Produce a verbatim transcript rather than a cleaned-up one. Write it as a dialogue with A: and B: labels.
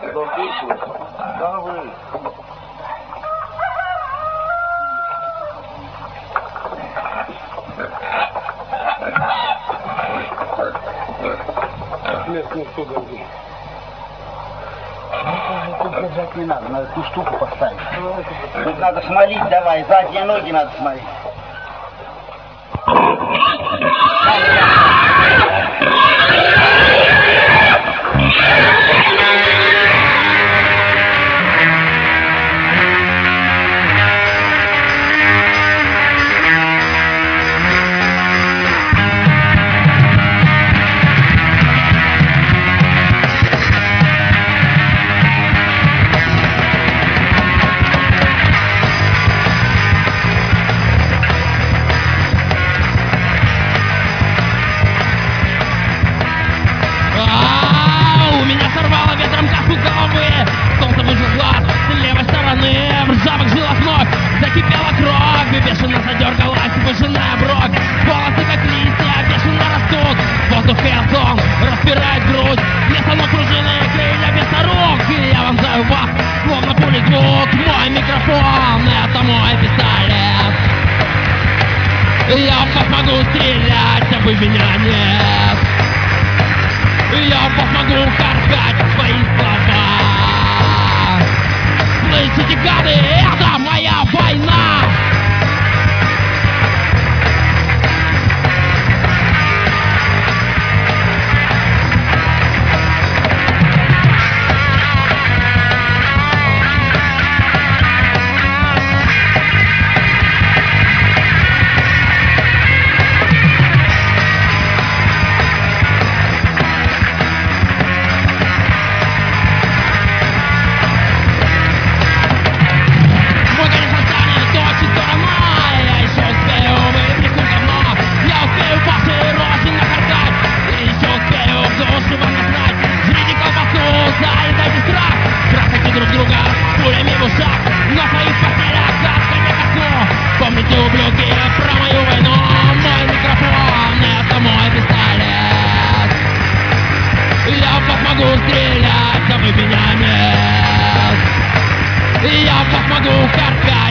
A: Да вы. Нет, не сюда.
B: Тут держать не надо, надо ту штуку поставить. Тут надо смолить, давай, задние ноги надо смолить.
C: Закипела кровь, бешено задергалась, выжиная брок. Волосы как листья, бешено растут. Воздух и озон распирает грудь. Лесанок пружины, крылья вместо рук. И я вонзаю в вас, словно пули звук. Мой микрофон, это мой пистолет. Я в вас могу стрелять, а вы меня нет. Я в вас могу каркать свои слова. Слышите, гады, это моя война! Помните, ублюдки, про мою войну. Мой микрофон, это мой пистолет. Я в вас могу стрелять, а вы меня нет. Я в вас могу каркать